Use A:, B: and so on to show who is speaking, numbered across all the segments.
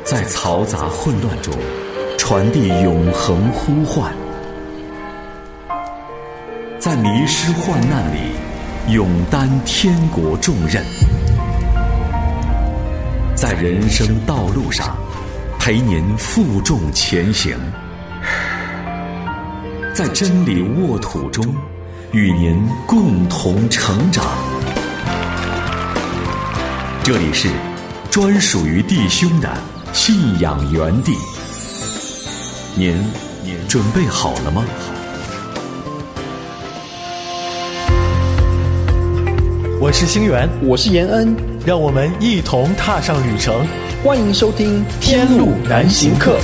A: 在嘈杂混乱中传递永恒呼唤，在迷失患难里勇担天国重任，在人生道路上陪您负重前行，在真理沃土中与您共同成长。这里是专属于弟兄的信仰园地，您准备好了吗？
B: 我是星源，
C: 我是延恩，
B: 让我们一同踏上旅程。
C: 欢迎收听《天路难行客》。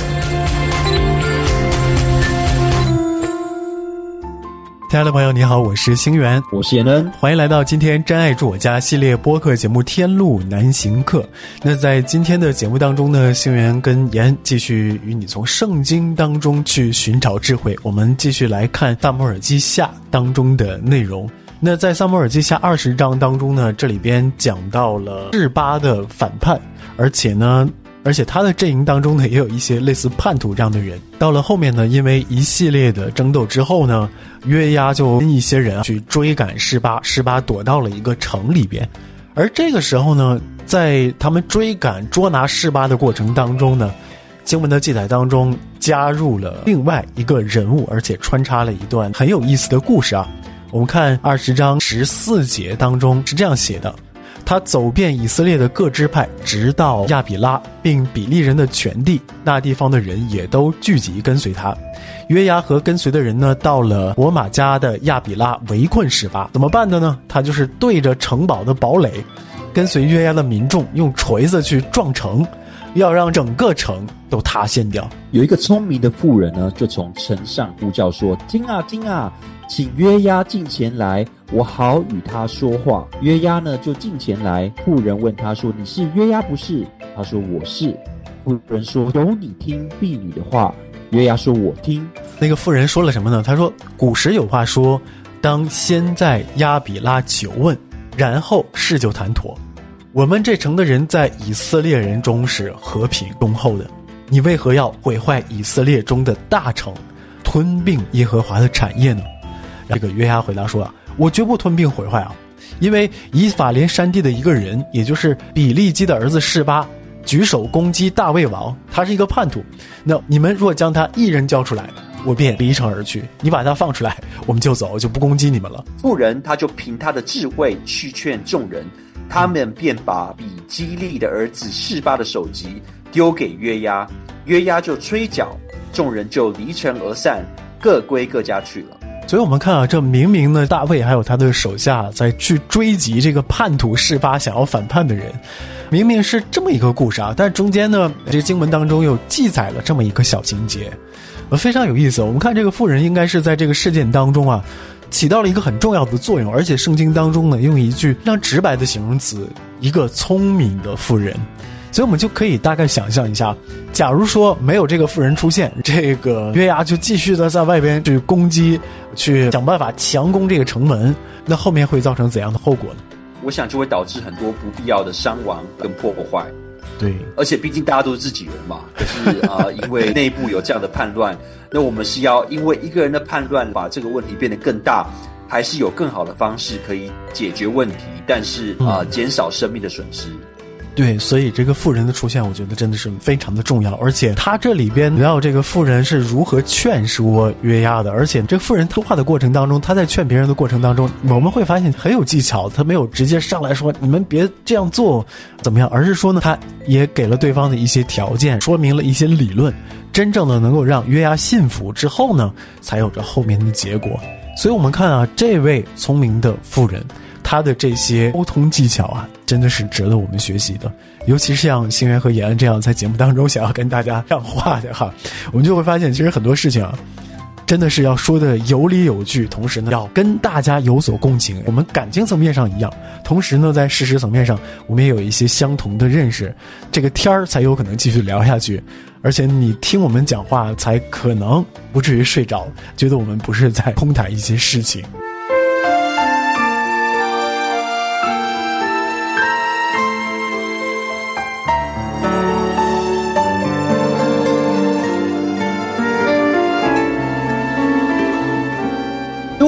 B: 亲爱的朋友你好，我是星源，
C: 我是延恩，
B: 欢迎来到今天真爱住我家系列播客节目《天路难行客》。那在今天的节目当中呢，星源跟延恩继续与你从圣经当中去寻找智慧，我们继续来看撒母耳记下当中的内容。那在撒母耳记下20章当中呢，这里边讲到了示巴的反叛，而且他的阵营当中呢也有一些类似叛徒这样的人。到了后面呢，因为一系列的争斗之后呢，约押就跟一些人去追赶示巴，示巴躲到了一个城里边。而这个时候呢，在他们追赶捉拿示巴的过程当中呢，经文的记载当中加入了另外一个人物，而且穿插了一段很有意思的故事啊。我们看20章14节当中是这样写的：他走遍以色列的各支派，直到亚比拉，并比利人的全地，那地方的人也都聚集跟随他。约押和跟随的人呢，到了伯玛迦的亚比拉，围困示巴。怎么办的呢？他就是对着城堡的堡垒，跟随约押的民众用锤子去撞城，要让整个城都塌陷掉。
C: 有一个聪明的妇人呢，就从城上呼叫说：听啊听啊，请约押近前来，我好与他说话。约押呢就近前来，妇人问他说：你是约押不是？他说我是。妇人说：有你听婢女的话。约押说：我听。
B: 那个妇人说了什么呢？他说：古时有话说，当先在亚比拉求问，然后事就谈妥。我们这城的人在以色列人中是和平忠厚的，你为何要毁坏以色列中的大城，吞并耶和华的产业呢？这个约押回答说：我绝不吞并毁坏啊，因为以法莲山地的一个人，也就是比利基的儿子示巴，举手攻击大卫王，他是一个叛徒。那你们若将他一人交出来，我便离城而去，你把他放出来，我们就走，就不攻击你们了。
D: 妇人他就凭他的智慧去劝众人，他们便把比基利的儿子示巴的首级丢给约押，约押就吹角，众人就离城而散，各归各家去了。
B: 所以我们看啊，这明明呢，大卫还有他的手下在去追击这个叛徒示巴想要反叛的人，明明是这么一个故事啊，但中间呢，这个经文当中又记载了这么一个小情节，非常有意思。我们看这个妇人应该是在这个事件当中啊，起到了一个很重要的作用，而且圣经当中呢，用一句非常直白的形容词，一个聪明的妇人。所以我们就可以大概想象一下，假如说没有这个妇人出现，这个约押就继续的在外边去攻击，去想办法强攻这个城门，那后面会造成怎样的后果呢？
D: 我想就会导致很多不必要的伤亡跟破坏。
B: 对，
D: 而且毕竟大家都是自己人嘛，可是因为内部有这样的叛乱，那我们是要因为一个人的叛乱把这个问题变得更大，还是有更好的方式可以解决问题，但是减少生命的损失。
B: 对，所以这个妇人的出现我觉得真的是非常的重要，而且他这里边聊到这个妇人是如何劝说约押的，而且这个妇人说话的过程当中，他在劝别人的过程当中，我们会发现很有技巧，他没有直接上来说你们别这样做怎么样，而是说呢，他也给了对方的一些条件，说明了一些理论，真正的能够让约押信服之后呢，才有着后面的结果。所以我们看啊，这位聪明的妇人，他的这些沟通技巧啊，真的是值得我们学习的。尤其是像星源和延安这样在节目当中想要跟大家让话的哈，我们就会发现其实很多事情啊，真的是要说的有理有据，同时呢要跟大家有所共情。我们感情层面上一样，同时呢在事实层面上我们也有一些相同的认识，这个天儿才有可能继续聊下去，而且你听我们讲话才可能不至于睡着，觉得我们不是在空谈一些事情。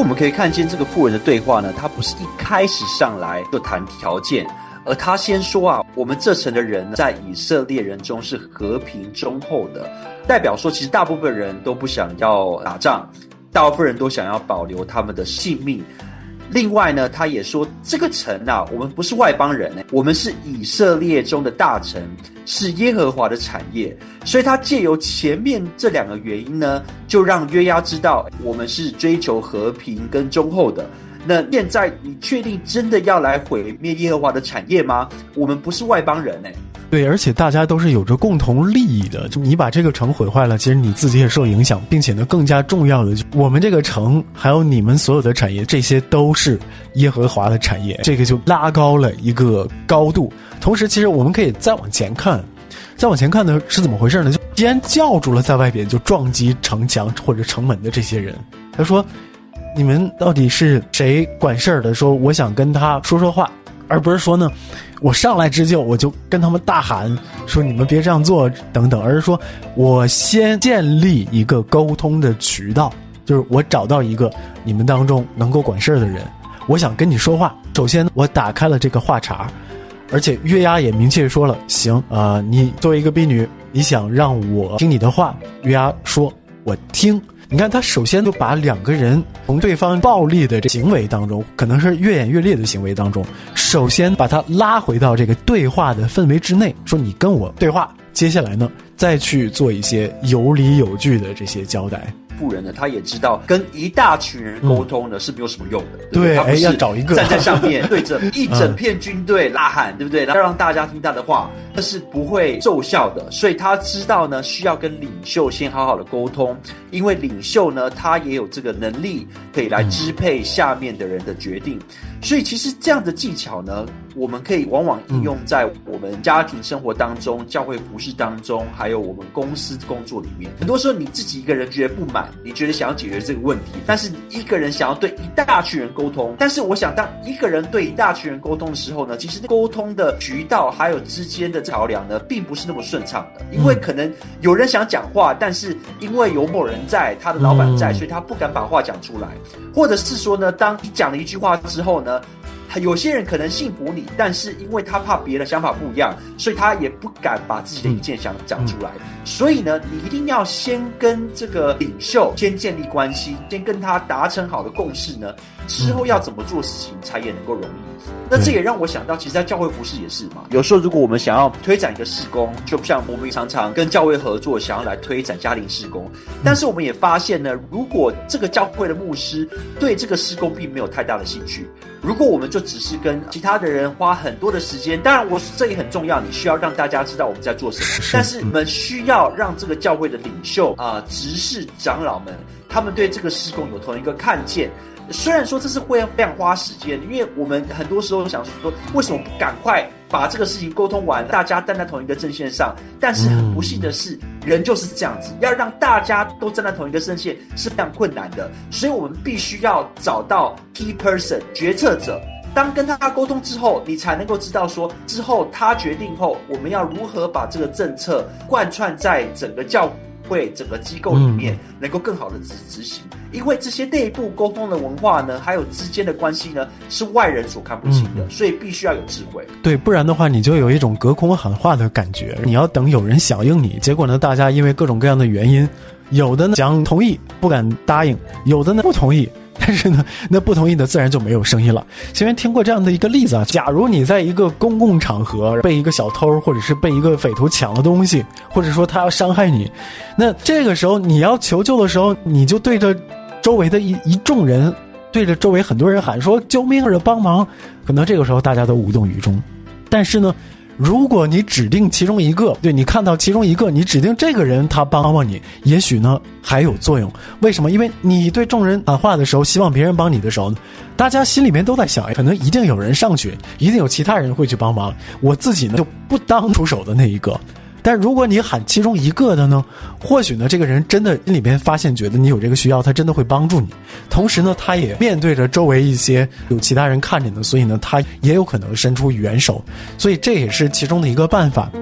D: 我们可以看见这个妇人的对话呢，她不是一开始上来就谈条件，而她先说啊，我们这城的人在以色列人中是和平忠厚的，代表说其实大部分人都不想要打仗，大部分人都想要保留他们的性命。另外呢，他也说这个城啊，我们不是外邦人，我们是以色列中的大城，是耶和华的产业。所以他借由前面这2个原因呢，就让约押知道我们是追求和平跟忠厚的。那现在你确定真的要来毁灭耶和华的产业吗？我们不是外邦人
B: 对，而且大家都是有着共同利益的。就你把这个城毁坏了，其实你自己也受影响，并且呢，更加重要的，我们这个城还有你们所有的产业，这些都是耶和华的产业，这个就拉高了一个高度。同时，其实我们可以再往前看，呢是怎么回事呢？就既然叫住了在外边就撞击城墙或者城门的这些人，他说：“你们到底是谁管事儿的？说我想跟他说说话，而不是说呢。”我上来之就我就跟他们大喊说你们别这样做等等，而是说我先建立一个沟通的渠道，就是我找到一个你们当中能够管事的人，我想跟你说话。首先我打开了这个话茬，而且约押也明确说了，行你作为一个婢女，你想让我听你的话，约押说我听。你看他首先就把2个人从对方暴力的这行为当中，可能是越演越烈的行为当中，首先把他拉回到这个对话的氛围之内，说你跟我对话，接下来呢再去做一些有理有据的这些交代。
D: 妇人呢，他也知道跟一大群人沟通呢是没有什么用的，
B: 对，
D: 他不是
B: 要找一个
D: 站在上面对着一整片军队呐喊，对不对？然后让大家听他的话，那是不会奏效的。所以他知道呢，需要跟领袖先好好的沟通，因为领袖呢，他也有这个能力可以来支配下面的人的决定。所以其实这样的技巧呢，我们可以往往应用在我们家庭生活当中、教会服事当中，还有我们公司工作里面。很多时候你自己一个人觉得不满，你觉得想要解决这个问题，但是你一个人想要对一大群人沟通。但是我想，当一个人对一大群人沟通的时候呢，其实沟通的渠道还有之间的桥梁呢，并不是那么顺畅的。因为可能有人想讲话，但是因为有某人在，他的老板在，所以他不敢把话讲出来。或者是说呢，当你讲了一句话之后呢，有些人可能信服你，但是因为他怕别人想法不一样，所以他也不敢把自己的意见想讲出来。所以呢，你一定要先跟这个领袖先建立关系，先跟他达成好的共识呢，之后要怎么做事情才也能够容易。那这也让我想到，其实在教会服事也是嘛。有时候如果我们想要推展一个事工，就像我们常常跟教会合作，想要来推展家庭事工，但是我们也发现呢，如果这个教会的牧师对这个事工并没有太大的兴趣，如果我们就只是跟其他的人花很多的时间，当然这也很重要，你需要让大家知道我们在做什么，但是我们需要让这个教会的领袖执事长老们，他们对这个事工有同一个看见。虽然说这是会非常花时间，因为我们很多时候想说，为什么不赶快把这个事情沟通完，大家站在同一个阵线上？但是很不幸的是，人就是这样子，要让大家都站在同一个阵线是非常困难的，所以我们必须要找到 key person 决策者。当跟他沟通之后，你才能够知道说，之后他决定后，我们要如何把这个政策贯穿在整个教会、整个机构里面，能够更好的执行。因为这些内部沟通的文化呢，还有之间的关系呢，是外人所看不清的，所以必须要有智慧。
B: 对，不然的话，你就有一种隔空喊话的感觉。你要等有人响应你，结果呢，大家因为各种各样的原因，有的呢讲同意不敢答应，有的呢不同意。但是呢，那不同意的自然就没有声音了。前面听过这样的一个例子啊，假如你在一个公共场合被一个小偷或者是被一个匪徒抢了东西，或者说他要伤害你，那这个时候你要求救的时候，你就对着周围的一众人，对着周围很多人喊说救命或者帮忙，可能这个时候大家都无动于衷。但是呢，如果你指定其中一个，对，你看到其中一个，你指定这个人他帮帮你，也许呢还有作用。为什么？因为你对众人喊话的时候，希望别人帮你的时候呢，大家心里面都在想，可能一定有人上去，一定有其他人会去帮忙，我自己呢就不当出手的那一个。但如果你喊其中一个的呢，或许呢这个人真的心里边发现觉得你有这个需要，他真的会帮助你。同时呢，他也面对着周围一些有其他人看着呢，所以呢他也有可能伸出援手，所以这也是其中的一个办法。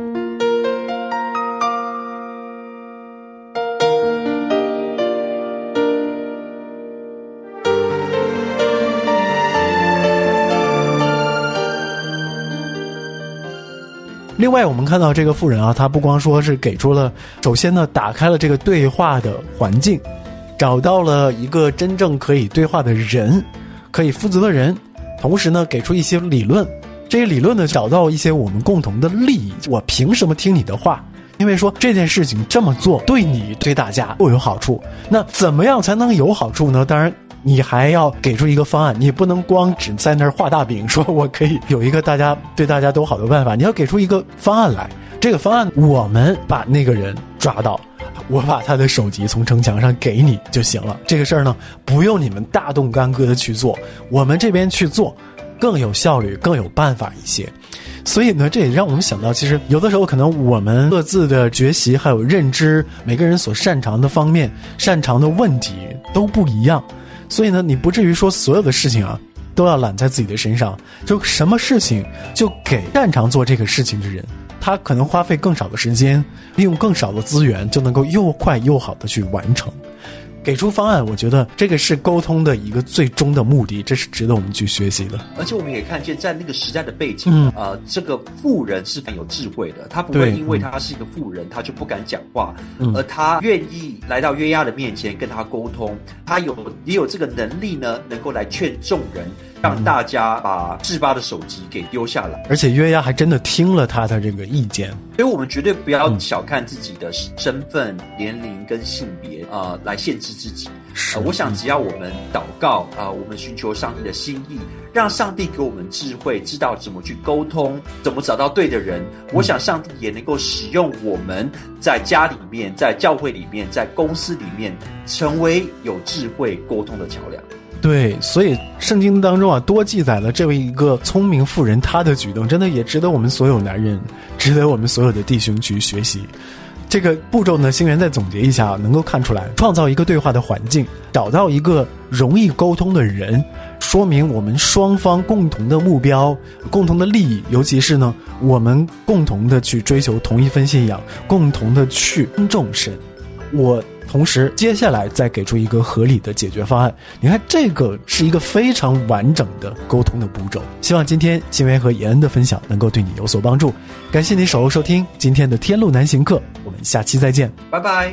B: 另外我们看到这个妇人啊，她不光说是给出了，首先呢打开了这个对话的环境，找到了一个真正可以对话的人，可以负责的人，同时呢给出一些理论，这些理论呢找到一些我们共同的利益，我凭什么听你的话？因为说这件事情这么做对你对大家都有好处，那怎么样才能有好处呢？当然你还要给出一个方案，你不能光只在那儿画大饼说我可以有一个对大家都好的办法，你要给出一个方案来。这个方案我们把那个人抓到，我把他的手机从城墙上给你就行了。这个事儿呢不用你们大动干戈的去做，我们这边去做更有效率更有办法一些。所以呢这也让我们想到，其实有的时候可能我们各自的学习还有认知，每个人所擅长的方面擅长的问题都不一样，所以呢你不至于说所有的事情啊都要揽在自己的身上，就什么事情就给擅长做这个事情的人，他可能花费更少的时间，利用更少的资源，就能够又快又好的去完成。给出方案，我觉得这个是沟通的一个最终的目的，这是值得我们去学习的。
D: 而且我们也看见，在那个时代的背景，这个妇人是很有智慧的，他不会因为他是一个妇人，他就不敢讲话，而他愿意来到约押的面前跟他沟通，他也有这个能力呢，能够来劝众人，让大家把示巴的手机给丢下来。
B: 而且约押还真的听了他的这个意见，
D: 所以我们绝对不要小看自己的身份、年龄跟性别来限制自己。我想只要我们祷告我们寻求上帝的心意，让上帝给我们智慧，知道怎么去沟通，怎么找到对的人，我想上帝也能够使用我们在家里面，在教会里面，在公司里面，成为有智慧沟通的桥梁。
B: 对，所以圣经当中多记载了这位一个聪明妇人她的举动，真的也值得我们所有男人，值得我们所有的弟兄去学习。这个步骤呢，星源再总结一下，能够看出来，创造一个对话的环境，找到一个容易沟通的人，说明我们双方共同的目标、共同的利益，尤其是呢，我们共同的去追求同一份信仰，共同的去尊重神。同时接下来再给出一个合理的解决方案。你看这个是一个非常完整的沟通的步骤。希望今天新源和延恩的分享能够对你有所帮助，感谢你守候收听今天的天路难行课，我们下期再见，
D: 拜拜。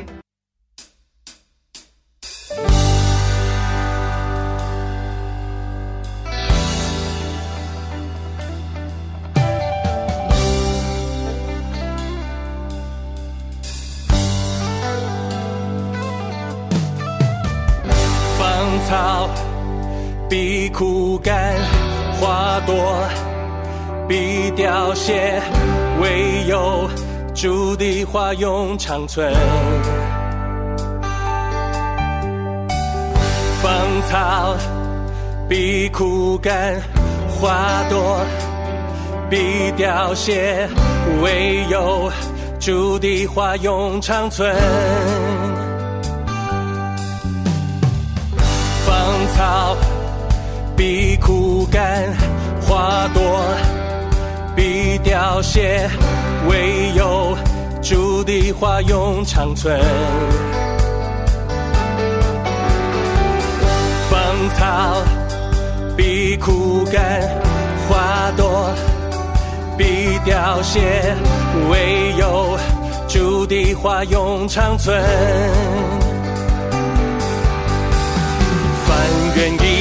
E: 草必枯干，花朵必凋谢，唯有主的话永长存。芳草必枯干，花朵必凋谢，唯有主的话永长存。芳草必枯干，花朵必凋谢，唯有主的话永长存。芳草必枯干，花朵必凋谢，唯有主的话永长存。愿意